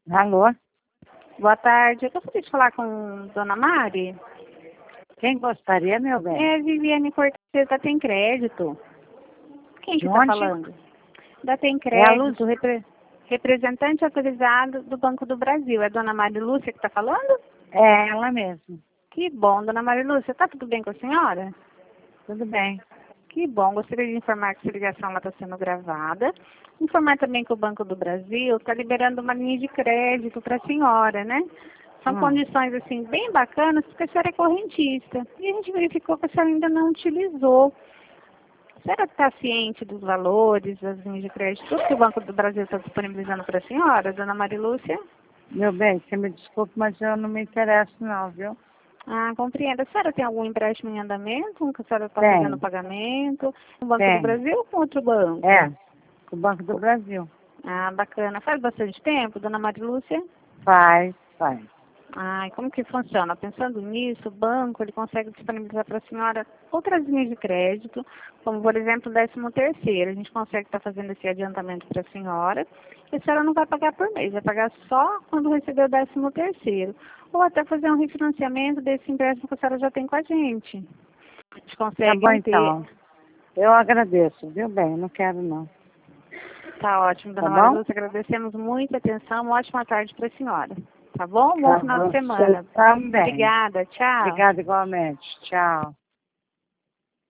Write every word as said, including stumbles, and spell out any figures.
Alô? Boa tarde. Eu gostaria de falar com Dona Mari. Quem gostaria, meu bem? É Viviane Cortez, da Tem Crédito. Quem De que está onde? falando? Da Tem É a Lúcia. Crédito, repre- representante autorizado do Banco do Brasil. É Dona Mari Lúcia que está falando? É ela mesmo. Que bom, Dona Mari Lúcia. Está tudo bem com a senhora? Tudo bem. Que bom. Gostaria de informar que essa ligação está sendo gravada. Informar também que o Banco do Brasil está liberando uma linha de crédito para a senhora, né? São Hum. condições, assim, bem bacanas, porque a senhora é correntista. E a gente verificou que a senhora ainda não utilizou. A senhora está ciente dos valores, das linhas de crédito, tudo que o Banco do Brasil está disponibilizando para a senhora, Dona Marilúcia? Meu bem, você me desculpe, mas eu não me interesso não, viu? Ah, compreendo. A senhora tem algum empréstimo em andamento, um que a senhora está Tem. fazendo pagamento? No Banco do Tem. Brasil ou com outro banco? É, o Banco do Brasil. Ah, bacana. Faz bastante tempo, Dona Marilúcia? Faz, faz. Ah, e como que funciona? Pensando nisso, o banco ele consegue disponibilizar para a senhora outras linhas de crédito, como por exemplo o décimo terceiro. A gente consegue estar fazendo esse adiantamento para a senhora e a senhora não vai pagar por mês, vai pagar só quando receber o décimo terceiro. Ou até fazer um refinanciamento desse empréstimo que a senhora já tem com a gente. A gente Tá consegue bom ter. então. Eu agradeço, viu bem? Não quero não. Tá ótimo, Tá Dona Maria bom? Lúcia. Agradecemos muito a atenção. Uma ótima tarde para a senhora. Tá bom? Bom Tá final de bom. semana. Também. Obrigada. Tchau. Obrigada igualmente. Tchau.